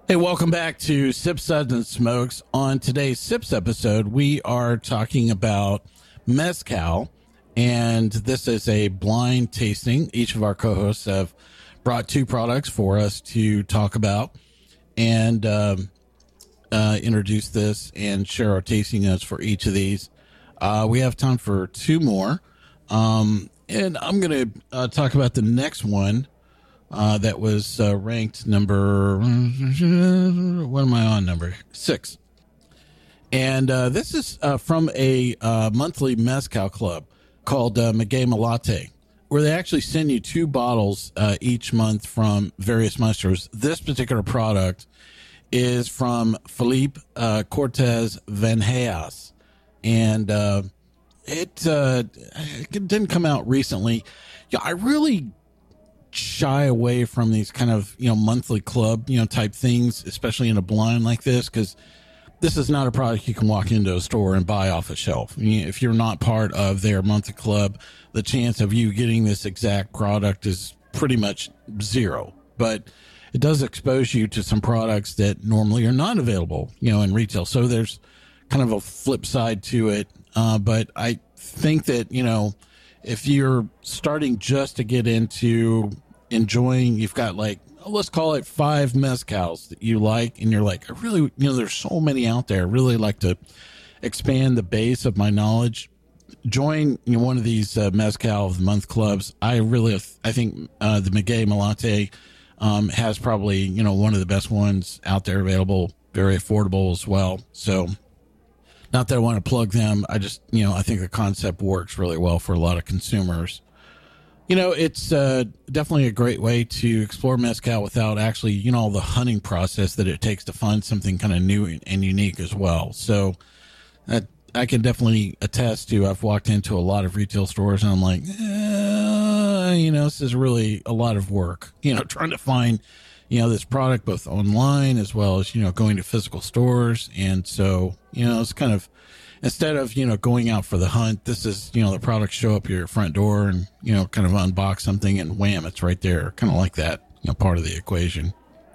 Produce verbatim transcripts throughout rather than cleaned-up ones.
Hey, welcome back to Sips, Suds, and Smokes. On today's Sips episode, we are talking about Mezcal, and this is a blind tasting. Each of our co-hosts have brought two products for us to talk about and um, uh, introduce this and share our tasting notes for each of these. Uh, we have time for two more, um, and I'm going to uh, talk about the next one. Uh, that was uh, ranked number, what am I on, number six. And uh, this is uh, from a uh, monthly mezcal club called uh, Maguey Malate, where they actually send you two bottles uh, each month from various maestros. This particular product is from Felipe uh, Cortez Vanheas. And uh, it, uh, it didn't come out recently. Yeah, I really shy away from these kind of, you know, monthly club, you know, type things, especially in a blind like this, because this is not a product you can walk into a store and buy off a shelf. I mean, if you're not part of their monthly club, the chance of you getting this exact product is pretty much zero. But it does expose you to some products that normally are not available, you know, in retail. So there's kind of a flip side to it. Uh, but I think that, you know, if you're starting just to get into enjoying, you've got like, let's call it five mezcals that you like, and you're like, I really, you know, there's so many out there. I really like to expand the base of my knowledge. Join, you know, one of these uh, mezcal of the month clubs. I really, I think uh, the Maguey Malate um, has probably, you know, one of the best ones out there available, very affordable as well. So not that I want to plug them. I just, you know, I think the concept works really well for a lot of consumers. You know, it's uh, definitely a great way to explore mezcal without actually, you know, the hunting process that it takes to find something kind of new and unique as well. So that, I can definitely attest to, I've walked into a lot of retail stores and I'm like, eh, you know, this is really a lot of work, you know, trying to find, you know, this product both online as well as, you know, going to physical stores. And so, you know, it's kind of, instead of, you know, going out for the hunt, this is, you know, the products show up at your front door and, you know, kind of unbox something and wham, it's right there. Kind of like that, you know, part of the equation.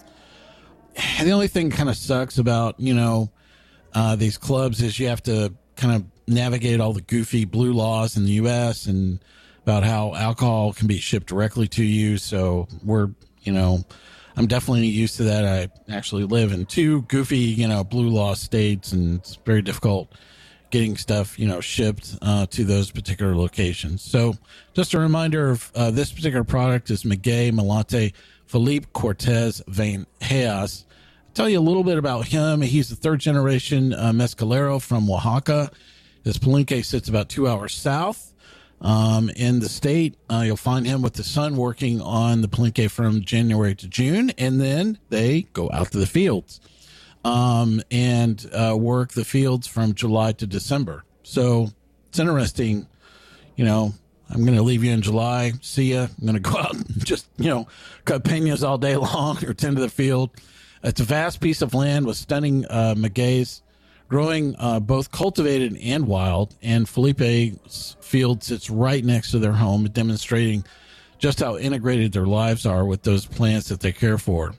And the only thing kind of sucks about, you know, uh, these clubs is you have to kind of navigate all the goofy blue laws in the U S and about how alcohol can be shipped directly to you. So we're, you know, I'm definitely used to that. I actually live in two goofy, you know, blue law states, and it's very difficult getting stuff, you know, shipped uh, to those particular locations. So just a reminder of uh, this particular product is Maguey Malate Felipe Cortez Vanheas. I'll tell you a little bit about him. He's the third generation uh, mezcalero from Oaxaca. His Palenque sits about two hours south um, in the state. Uh, you'll find him with the son working on the Palenque from January to June, and then they go out to the fields. Um, and, uh, work the fields from July to December. So it's interesting, you know, I'm going to leave you in July. See ya. I'm going to go out and just, you know, cut peñas all day long or tend to the field. It's a vast piece of land with stunning, uh, magueys growing, uh, both cultivated and wild. And Felipe's field sits right next to their home, demonstrating just how integrated their lives are with those plants that they care for.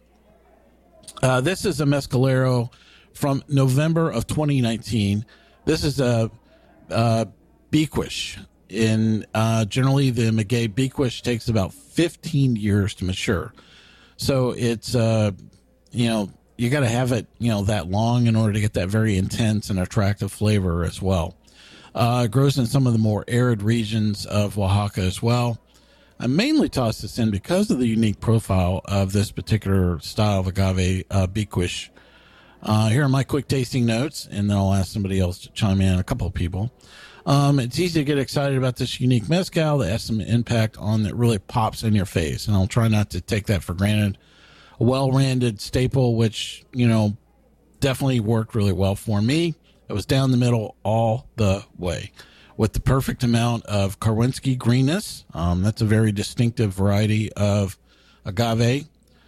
Uh, this is a mezcalero from November of twenty nineteen. This is a, a Bequish. In uh, generally, the Maguey Bequish takes about fifteen years to mature. So it's, uh, you know, you got to have it, you know, that long in order to get that very intense and attractive flavor as well. Uh, it grows in some of the more arid regions of Oaxaca as well. I mainly tossed this in because of the unique profile of this particular style of agave uh, Bequish. Uh, here are my quick tasting notes, and then I'll ask somebody else to chime in, a couple of people. Um, it's easy to get excited about this unique mezcal that has some impact on that really pops in your face, and I'll try not to take that for granted. A well-rounded staple, which, you know, definitely worked really well for me. It was down the middle all the way, with the perfect amount of Karwinski greenness. Um, that's a very distinctive variety of agave.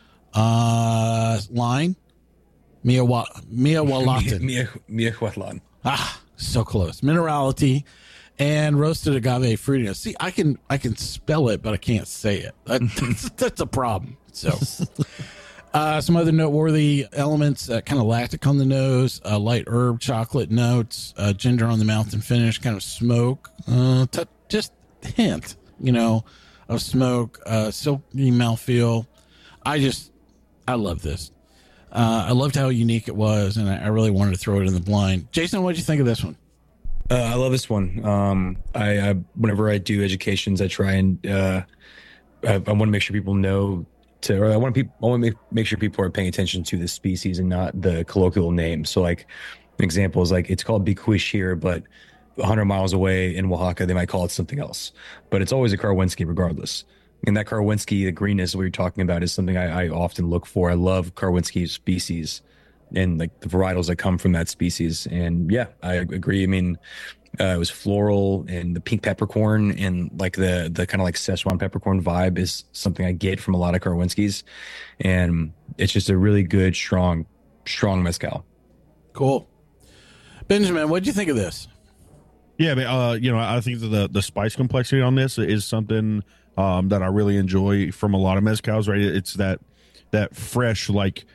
Uh, line, Miawa, Miawalatin. Miahuatlan. Ah, so close. Minerality and roasted agave fruitiness. See, I can I can spell it, but I can't say it. That, that's, that's a problem. So, Uh, some other noteworthy elements, uh, kind of lactic on the nose, uh, light herb chocolate notes, uh, ginger on the mouth and finish, kind of smoke, uh, t- just hint, you know, of smoke, uh, silky mouthfeel. I just, I love this. Uh, I loved how unique it was, and I, I really wanted to throw it in the blind. Jason, what did you think of this one? Uh, I love this one. Um, I, I whenever I do educations, I try and uh, I, I want to make sure people know to, or I want people, I want to make, make sure people are paying attention to the species and not the colloquial name. So, like, an example is like it's called Bicuish here, but one hundred miles away in Oaxaca, they might call it something else. But it's always a Karwinski regardless. And that Karwinski, the greenness we were talking about, is something I, I often look for. I love Karwinski species and like the varietals that come from that species. And yeah, I agree. I mean, uh, it was floral, and the pink peppercorn and like the the kind of like Szechuan peppercorn vibe is something I get from a lot of Karwinskis. And it's just a really good, strong, strong mezcal. Cool. Benjamin, what did you think of this? Yeah, but, uh, you know, I think that the, the spice complexity on this is something um, that I really enjoy from a lot of mezcals, right? It's that that fresh, like,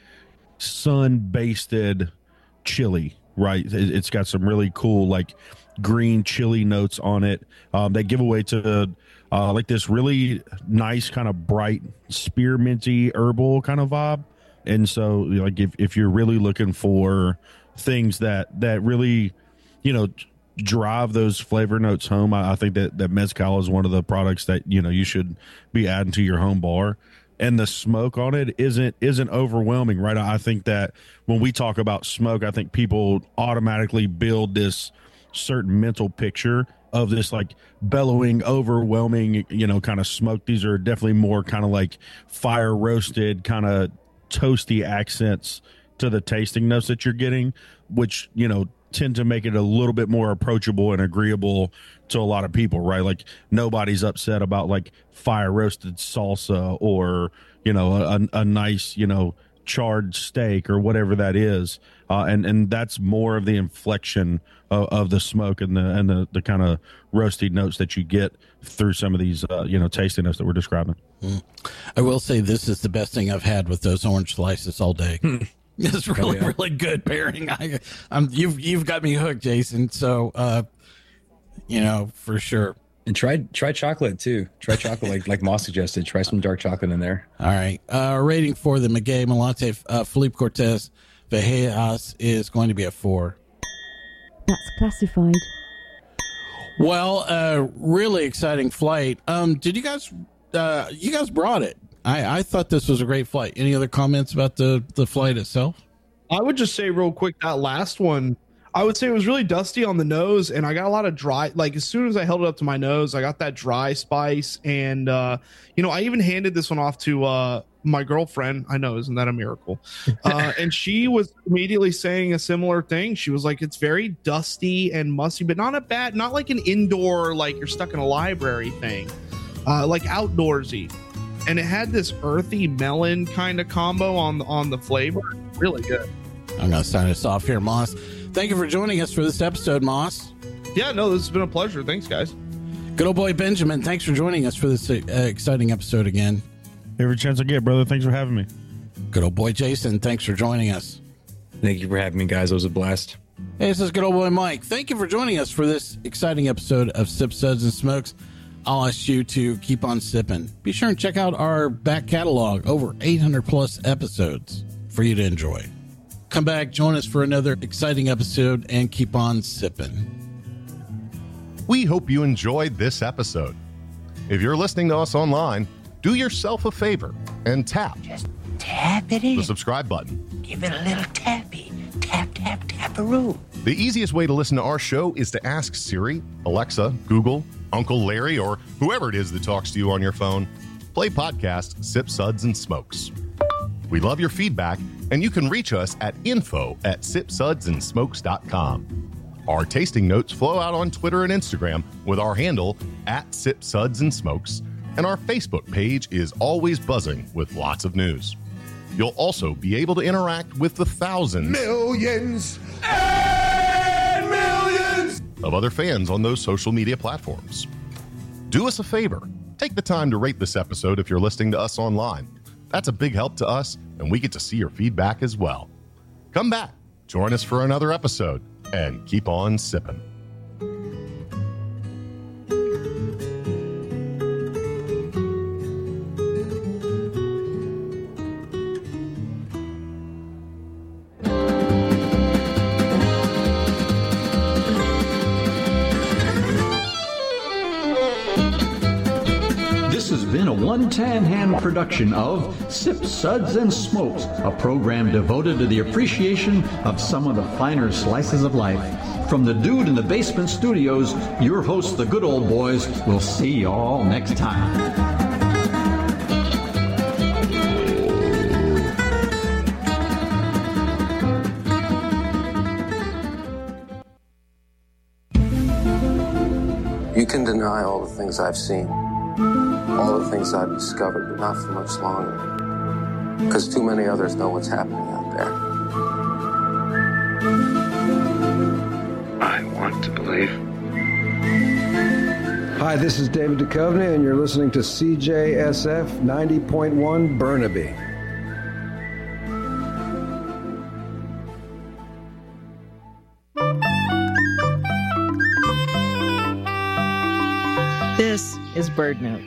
sun-basted chili, right? It, it's got some really cool, like, green chili notes on it. Um, they give away to, uh, like, this really nice kind of bright spearminty herbal kind of vibe. And so, like, if, if you're really looking for things that, that really, you know, drive those flavor notes home, I, I think that, that mezcal is one of the products that, you know, you should be adding to your home bar. And the smoke on it isn't isn't overwhelming, right? I think that when we talk about smoke, I think people automatically build this certain mental picture of this like bellowing, overwhelming, you know, kind of smoke. These are definitely more kind of like fire roasted, kind of toasty accents to the tasting notes that you're getting, which, you know, tend to make it a little bit more approachable and agreeable to a lot of people, right? Like nobody's upset about like fire roasted salsa or, you know, a, a nice, you know, charred steak or whatever that is. Uh, and, and that's more of the inflection of, of the smoke and the, and the, the kind of roasty notes that you get through some of these, uh, you know, tasting notes that we're describing. Mm. I will say this is the best thing I've had with those orange slices all day. It's really, oh, yeah. really good pairing. I, I'm, you've you've got me hooked, Jason. So, uh, you know, for sure. And try try chocolate too. Try chocolate like like Moss suggested. Try some dark chocolate in there. All right. Uh, rating for the Maguey Malate uh, Felipe Cortez Vejeas is going to be a four. That's classified. Well, uh, really exciting flight. Um, did you guys? Uh, you guys brought it. I, I thought this was a great flight. Any other comments about the, the flight itself? I would just say real quick, that last one, I would say it was really dusty on the nose, and I got a lot of dry, like as soon as I held it up to my nose, I got that dry spice. And, uh, you know, I even handed this one off to uh, my girlfriend. I know, isn't that a miracle? Uh, and she was immediately saying a similar thing. She was like, it's very dusty and musty, but not a bad, not like an indoor, like you're stuck in a library thing, uh, like outdoorsy. And it had this earthy melon kind of combo on on the flavor. Really good. I'm going to sign us off here, Moss. Thank you for joining us for this episode, Moss. Yeah, no, this has been a pleasure. Thanks, guys. Good old boy Benjamin, thanks for joining us for this uh, exciting episode again. Every chance I get, brother. Thanks for having me. Good old boy Jason, thanks for joining us. Thank you for having me, guys. It was a blast. Hey, this is good old boy Mike. Thank you for joining us for this exciting episode of Sip Suds and Smokes. I'll ask you to keep on sipping. Be sure and check out our back catalog, over eight hundred plus episodes for you to enjoy. Come back, join us for another exciting episode, and keep on sipping. We hope you enjoyed this episode. If you're listening to us online, do yourself a favor and tap. Just tap it in. The subscribe button. Give it a little tappy. Tap, tap, tap-a-roo. The easiest way to listen to our show is to ask Siri, Alexa, Google, Uncle Larry, or whoever it is that talks to you on your phone. Play podcast Sip Suds and Smokes. We love your feedback, and you can reach us at info at sip suds and smokes dot com. Our tasting notes flow out on Twitter and Instagram with our handle at Sip Suds and Smokes, and our Facebook page is always buzzing with lots of news. You'll also be able to interact with the thousands, millions, and millions of other fans on those social media platforms. Do us a favor. Take the time to rate this episode if you're listening to us online. That's a big help to us, and we get to see your feedback as well. Come back, join us for another episode, and keep on sipping. This has been a One Tan Hand production of Sips, Suds, and Smokes, a program devoted to the appreciation of some of the finer slices of life. From the Dude in the Basement Studios, your hosts, the Good Old Boys, will see you all next time. You can deny all the things I've seen, all the things I've discovered, but not for much longer, because too many others know what's happening out there. I want to believe. Hi, this is David Duchovny, and you're listening to C J S F ninety point one Burnaby. This is Bird Note.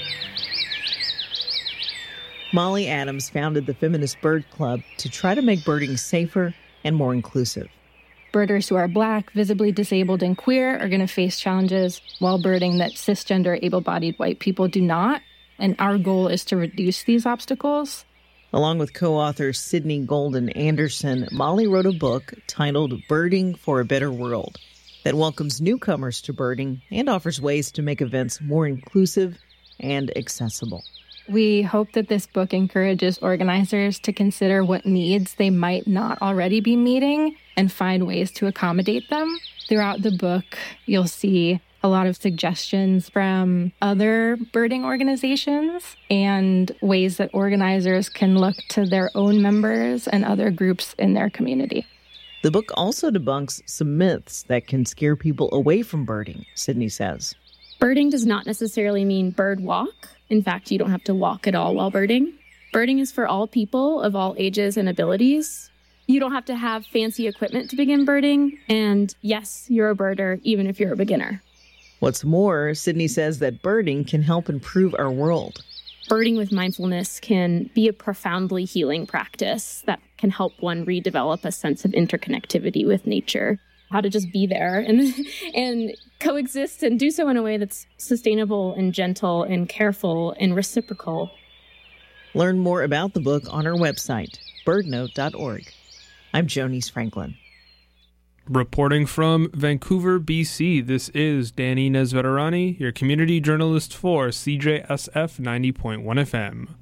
Molly Adams founded the Feminist Bird Club to try to make birding safer and more inclusive. Birders who are Black, visibly disabled, and queer are going to face challenges while birding that cisgender, able-bodied white people do not. And our goal is to reduce these obstacles. Along with co-author Sydney Golden Anderson, Molly wrote a book titled Birding for a Better World that welcomes newcomers to birding and offers ways to make events more inclusive and accessible. We hope that this book encourages organizers to consider what needs they might not already be meeting and find ways to accommodate them. Throughout the book, you'll see a lot of suggestions from other birding organizations and ways that organizers can look to their own members and other groups in their community. The book also debunks some myths that can scare people away from birding, Sydney says. Birding does not necessarily mean bird walk. In fact, you don't have to walk at all while birding. Birding is for all people of all ages and abilities. You don't have to have fancy equipment to begin birding. And yes, you're a birder, even if you're a beginner. What's more, Sydney says that birding can help improve our world. Birding with mindfulness can be a profoundly healing practice that can help one redevelop a sense of interconnectivity with nature, how to just be there and and coexist and do so in a way that's sustainable and gentle and careful and reciprocal. Learn more about the book on our website, bird note dot org. I'm Jonice Franklin. Reporting from Vancouver, B C, this is Danny Nesveterani, your community journalist for C J S F ninety point one F M.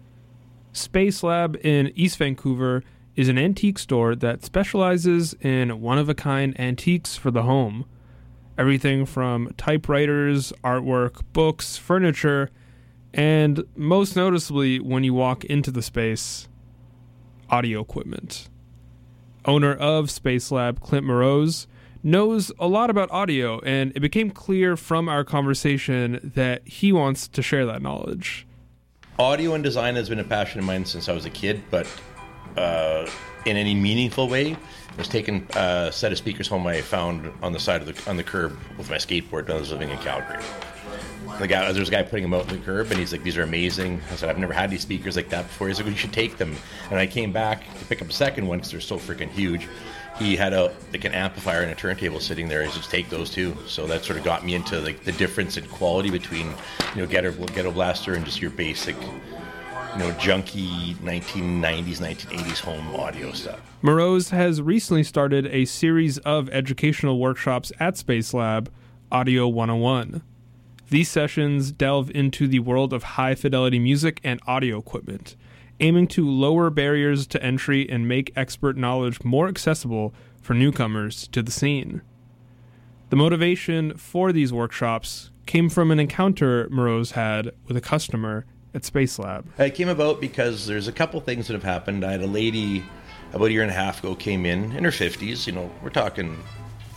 Space Lab in East Vancouver is an antique store that specializes in one-of-a-kind antiques for the home. Everything from typewriters, artwork, books, furniture, and most noticeably, when you walk into the space, audio equipment. Owner of Space Lab, Clint Morose, knows a lot about audio, and it became clear from our conversation that he wants to share that knowledge. Audio and design has been a passion of mine since I was a kid, but uh, in any meaningful way, I was taking a set of speakers home I found on the side of the on the curb with my skateboard when I was living in Calgary. The guy, there was a guy putting them out on the curb, and he's like, "These are amazing." I said, "I've never had these speakers like that before." He's like, "Well, you should take them." And I came back to pick up a second one because they're so freaking huge. He had a like an amplifier and a turntable sitting there. He said, "Just take those too." So that sort of got me into like the difference in quality between, you know, Ghetto, Ghetto Blaster and just your basic, you know, junky nineteen nineties, nineteen eighties home audio stuff. Morose has recently started a series of educational workshops at Space Lab, Audio one oh one. These sessions delve into the world of high-fidelity music and audio equipment, aiming to lower barriers to entry and make expert knowledge more accessible for newcomers to the scene. The motivation for these workshops came from an encounter Morose had with a customer at Space Lab. It came about because there's a couple things that have happened. I had a lady about a year and a half ago came in, in her fifties, you know, we're talking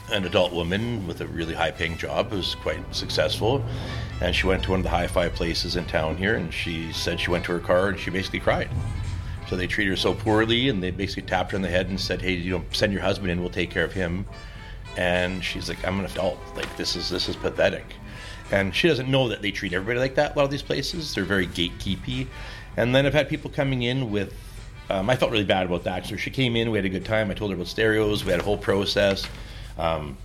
an adult woman with a really high-paying job who's quite successful, and she went to one of the hi-fi places in town here, and she said she went to her car and she basically cried. So they treated her so poorly, and they basically tapped her on the head and said, "Hey, you know, send your husband in, we'll take care of him." And she's like, "I'm an adult. Like, this is this is pathetic." And she doesn't know that they treat everybody like that. A lot of these places, they're very gatekeepy. And then I've had people coming in with. Um, I felt really bad about that. So she came in, we had a good time. I told her about stereos. We had a whole process. Um,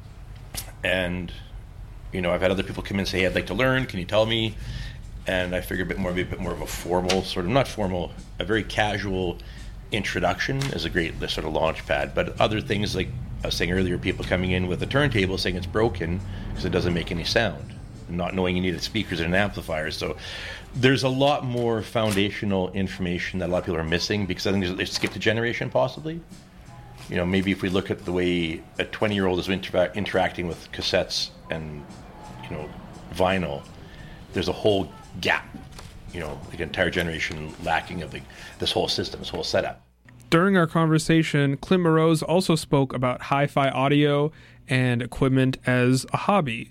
and, you know, I've had other people come in and say, "Hey, I'd like to learn. Can you tell me?" And I figured a bit more, maybe a bit more of a formal, sort of, not formal, a very casual introduction is a great sort of launch pad. But other things, like I was saying earlier, people coming in with a turntable saying it's broken because it doesn't make any sound, not knowing you needed speakers and an amplifier. So there's a lot more foundational information that a lot of people are missing because I think they skipped a generation possibly. You know, maybe if we look at the way a twenty-year-old is inter- interacting with cassettes and, you know, vinyl, there's a whole gap, you know, like an entire generation lacking of the, this whole system, this whole setup. During our conversation, Clint Moroz also spoke about hi-fi audio and equipment as a hobby,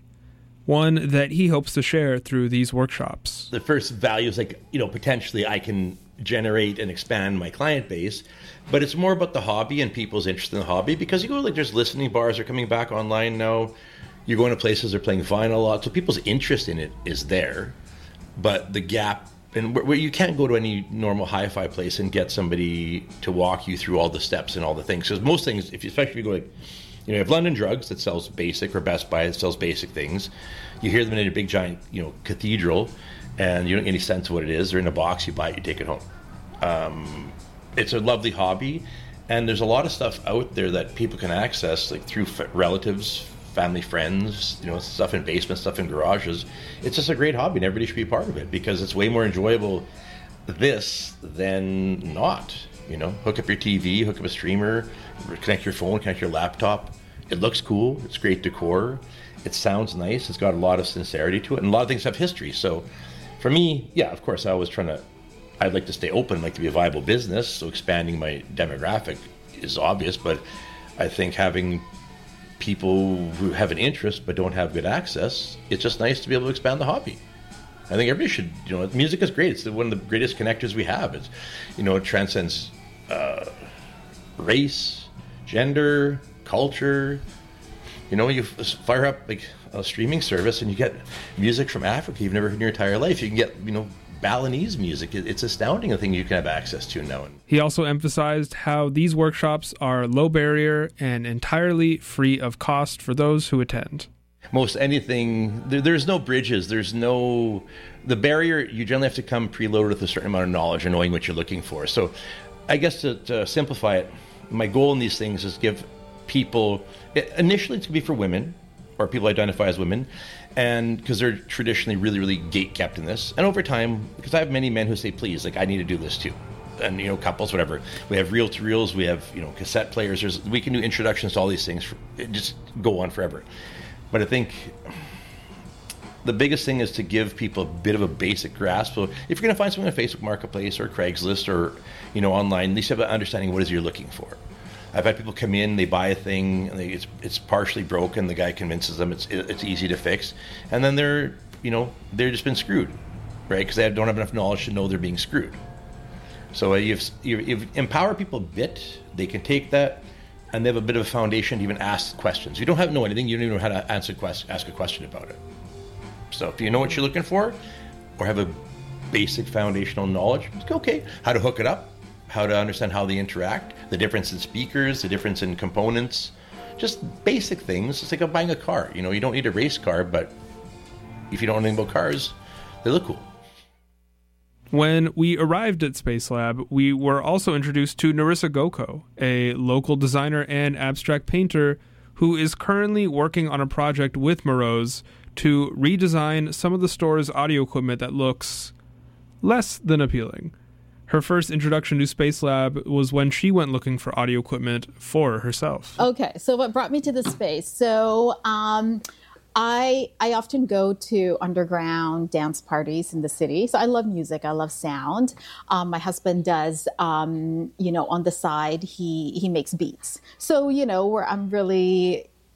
one that he hopes to share through these workshops. The first value is like, you know, potentially I can generate and expand my client base, but it's more about the hobby and people's interest in the hobby, because you go, like, there's listening bars are coming back online now. You're going to places that are playing vinyl a lot, so people's interest in it is there, but the gap, and where you can't go to any normal hi-fi place and get somebody to walk you through all the steps and all the things, because most things, if you, especially if you go like, you know, you have London Drugs that sells basic, or Best Buy that sells basic things. You hear them in a big giant, you know, cathedral, and you don't get any sense of what it is. They're in a box, you buy it, you take it home. Um, it's a lovely hobby, and there's a lot of stuff out there that people can access, like through f- relatives, family, friends, you know, stuff in basements, stuff in garages. It's just a great hobby, and everybody should be a part of it, because it's way more enjoyable this than not. You know, hook up your T V, hook up a streamer, connect your phone, connect your laptop. It looks cool. It's great decor. It sounds nice. It's got a lot of sincerity to it, and a lot of things have history. So for me, yeah, of course, I was trying to, I'd like to stay open, like to be a viable business. So expanding my demographic is obvious, but I think having people who have an interest but don't have good access, it's just nice to be able to expand the hobby. I think everybody should, you know, music is great. It's one of the greatest connectors we have. It's, you know, it transcends uh, race, gender, culture. You know, you fire up like a streaming service and you get music from Africa you've never heard in your entire life. You can get, you know, Balinese music. It's astounding the thing you can have access to now. He also emphasized how these workshops are low barrier and entirely free of cost for those who attend. Most anything, there, there's no bridges, there's no, the barrier, you generally have to come preloaded with a certain amount of knowledge and knowing what you're looking for. So I guess to, to simplify it, my goal in these things is give people, initially it's going to be for women, or people identify as women, and because they're traditionally really, really gate kept in this. And over time, because I have many men who say, please, like, I need to do this too. And, you know, couples, whatever. We have reel-to-reels, we have, you know, cassette players. There's, we can do introductions to all these things. For, it just go on forever. But I think the biggest thing is to give people a bit of a basic grasp. So if you're going to find something on Facebook Marketplace or Craigslist or, you know, online, at least you have an understanding what it is you're looking for. I've had people come in, they buy a thing, and they, it's it's partially broken. The guy convinces them it's it's easy to fix, and then they're, you know, they've just been screwed, right? Because they don't have enough knowledge to know they're being screwed. So you've you've empowered people a bit. They can take that, and they have a bit of a foundation to even ask questions. You don't have to know anything. You don't even know how to answer quest, ask a question about it. So if you know what you're looking for, or have a basic foundational knowledge, it's okay. How to hook it up, how to understand how they interact, the difference in speakers, the difference in components, just basic things. It's like buying a car. You know, you don't need a race car, but if you don't know anything about cars, they look cool. When we arrived at Space Lab, we were also introduced to Narissa Goko, a local designer and abstract painter who is currently working on a project with Moroz to redesign some of the store's audio equipment that looks less than appealing. Her first introduction to Space Lab was when she went looking for audio equipment for herself. Okay, so what brought me to the space? So um, I I often go to underground dance parties in the city. So I love music. I love sound. Um, my husband does, um, you know, on the side, he he makes beats. So, you know, where I'm really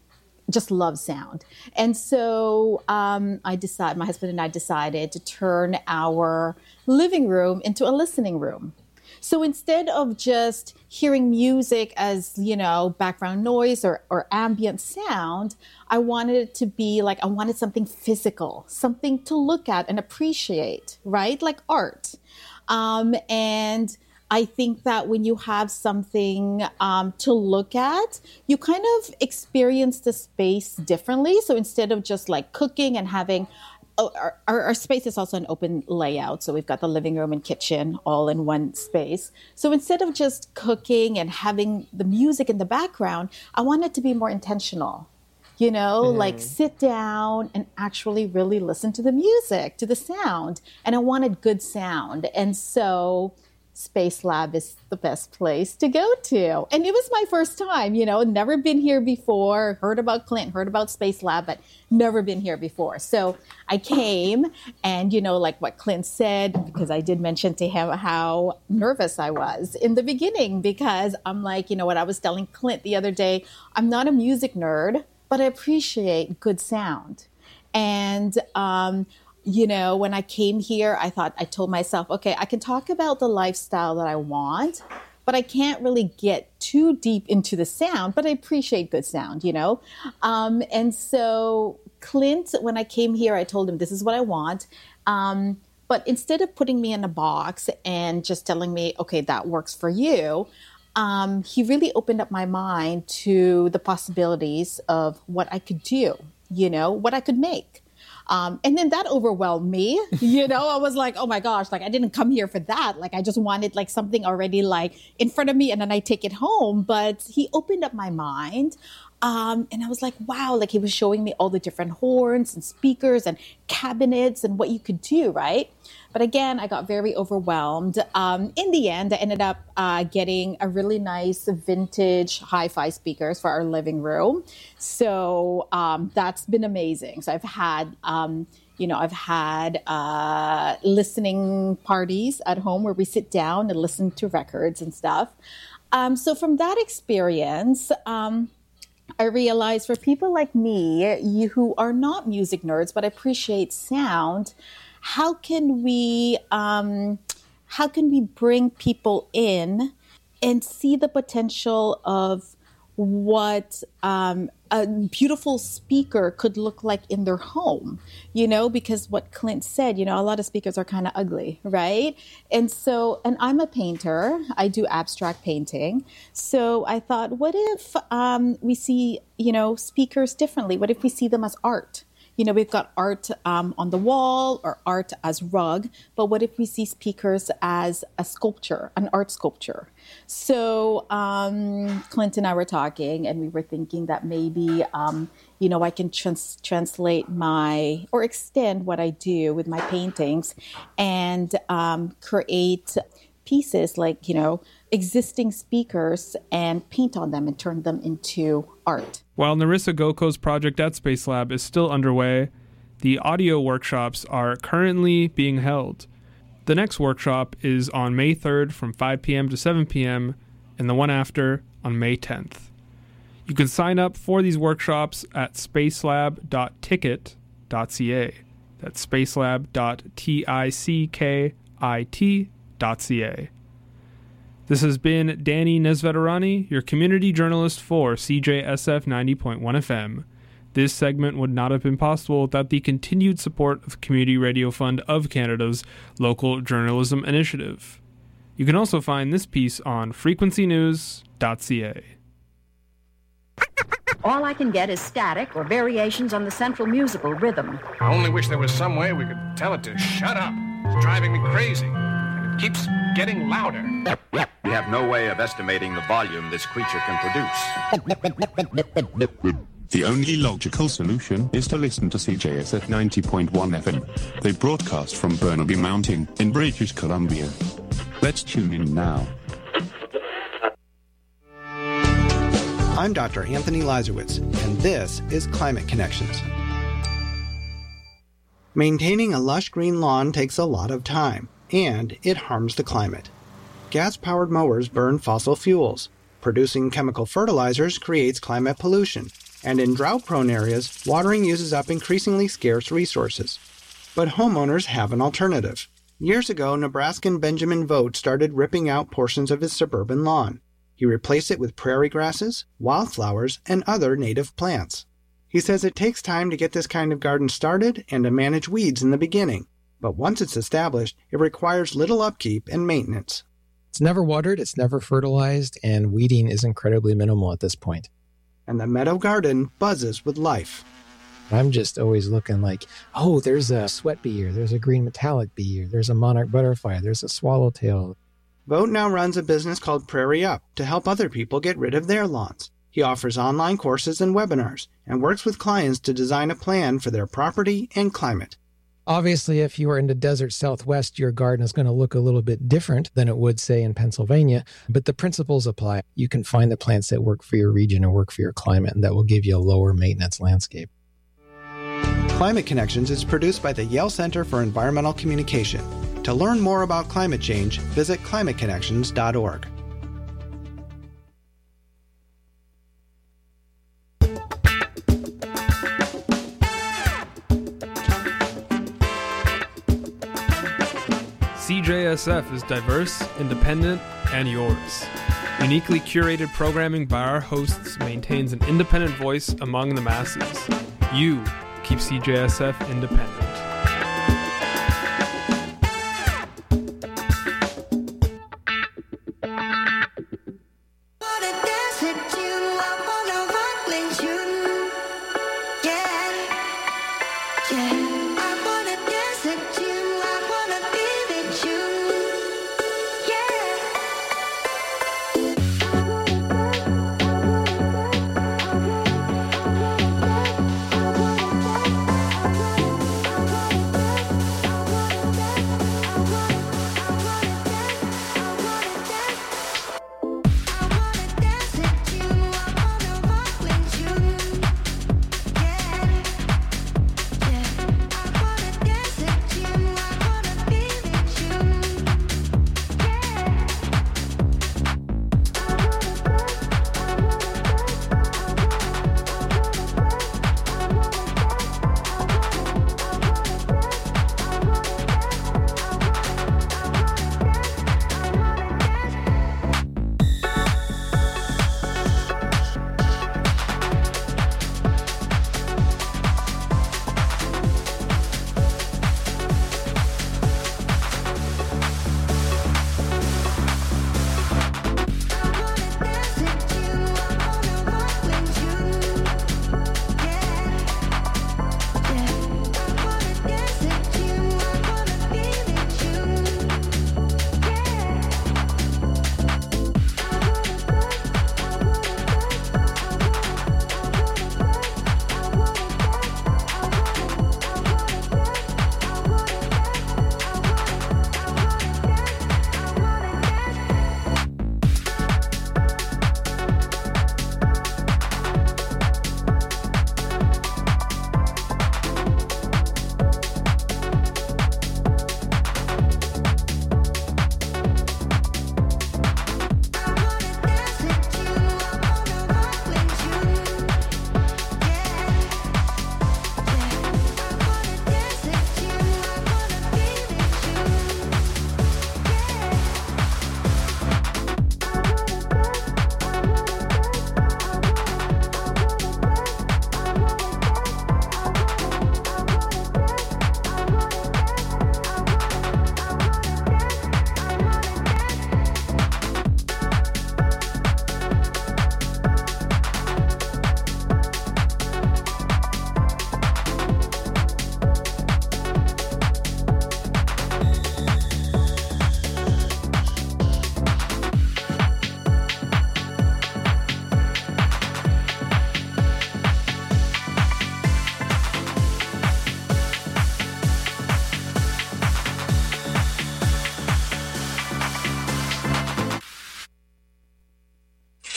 just love sound. And so um, I decided, my husband and I decided to turn our living room into a listening room. So instead of just hearing music as, you know, background noise or, or ambient sound, I wanted it to be like, I wanted something physical, something to look at and appreciate, right? Like art. Um, and I think that when you have something um, to look at, you kind of experience the space differently. So instead of just like cooking and having, oh, our, our, our space is also an open layout. So we've got the living room and kitchen all in one space. So instead of just cooking and having the music in the background, I want it to be more intentional. You know, mm. like sit down and actually really listen to the music, to the sound. And I wanted good sound. And so Space Lab is the best place to go to. And it was my first time, you know, never been here before, heard about Clint, heard about Space Lab, but never been here before. So I came and, you know, like what Clint said, because I did mention to him how nervous I was in the beginning, because I'm like, you know what, I was telling Clint the other day, I'm not a music nerd, but I appreciate good sound. And, um, you know, when I came here, I thought, I told myself, okay, I can talk about the lifestyle that I want, but I can't really get too deep into the sound, but I appreciate good sound, you know? Um, and so Clint, when I came here, I told him, this is what I want. Um, but instead of putting me in a box and just telling me, okay, that works for you, um, he really opened up my mind to the possibilities of what I could do, you know, what I could make. Um, and then that overwhelmed me, you know, I was like, oh my gosh, like I didn't come here for that. Like I just wanted like something already like in front of me and then I take it home. But he opened up my mind. Um, and I was like, wow, like he was showing me all the different horns and speakers and cabinets and what you could do, right? But again, I got very overwhelmed. Um, in the end, I ended up uh, getting a really nice vintage hi-fi speakers for our living room. So um, that's been amazing. So I've had, um, you know, I've had uh, listening parties at home where we sit down and listen to records and stuff. Um, so from that experience, um, I realized for people like me, you who are not music nerds, but appreciate sound, how can we, um, how can we bring people in and see the potential of what um, a beautiful speaker could look like in their home, you know, because what Clint said, you know, a lot of speakers are kind of ugly, right? And so, and I'm a painter, I do abstract painting. So I thought, what if um, we see, you know, speakers differently? What if we see them as art? You know, we've got art um, on the wall or art as rug, but what if we see speakers as a sculpture, an art sculpture? So um, Clint and I were talking and we were thinking that maybe, um, you know, I can trans- translate my, or extend what I do with my paintings and um, create pieces like, you know, existing speakers and paint on them and turn them into art. While Narissa Goko's project at Space Lab is still underway, the audio workshops are currently being held. The next workshop is on May third from five p.m. to seven p.m. and the one after on May tenth. You can sign up for these workshops at spacelab dot ticket dot c a. That's spacelab dot tickit dot c a. This has been Danny Nesveterani, your community journalist for C J S F ninety point one F M. This segment would not have been possible without the continued support of Community Radio Fund of Canada's local journalism initiative. You can also find this piece on frequency news dot c a. All I can get is static or variations on the central musical rhythm. I only wish there was some way we could tell it to shut up. It's driving me crazy. And it keeps getting louder. We have no way of estimating the volume this creature can produce. The only logical solution is to listen to C J S F ninety point one F M. They broadcast from Burnaby Mountain in British Columbia. Let's tune in now. I'm Doctor Anthony Lazarowitz, and this is Climate Connections. Maintaining a lush green lawn takes a lot of time, and it harms the climate. Gas-powered mowers burn fossil fuels. Producing chemical fertilizers creates climate pollution. And in drought-prone areas, watering uses up increasingly scarce resources. But homeowners have an alternative. Years ago, Nebraskan Benjamin Vogt started ripping out portions of his suburban lawn. He replaced it with prairie grasses, wildflowers, and other native plants. He says it takes time to get this kind of garden started and to manage weeds in the beginning. But once it's established, it requires little upkeep and maintenance. It's never watered, it's never fertilized, and weeding is incredibly minimal at this point. And the meadow garden buzzes with life. I'm just always looking like, oh, there's a sweat bee here, there's a green metallic bee here, there's a monarch butterfly, there's a swallowtail. Vogt now runs a business called Prairie Up to help other people get rid of their lawns. He offers online courses and webinars and works with clients to design a plan for their property and climate. Obviously, if you are in the desert Southwest, your garden is going to look a little bit different than it would, say, in Pennsylvania, but the principles apply. You can find the plants that work for your region and work for your climate, and that will give you a lower maintenance landscape. Climate Connections is produced by the Yale Center for Environmental Communication. To learn more about climate change, visit climate connections dot org. C J S F is diverse, independent, and yours. Uniquely curated programming by our hosts maintains an independent voice among the masses. You keep C J S F independent.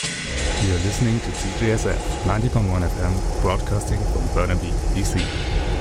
Listening to C J S F ninety point one F M, broadcasting from Burnaby, B C.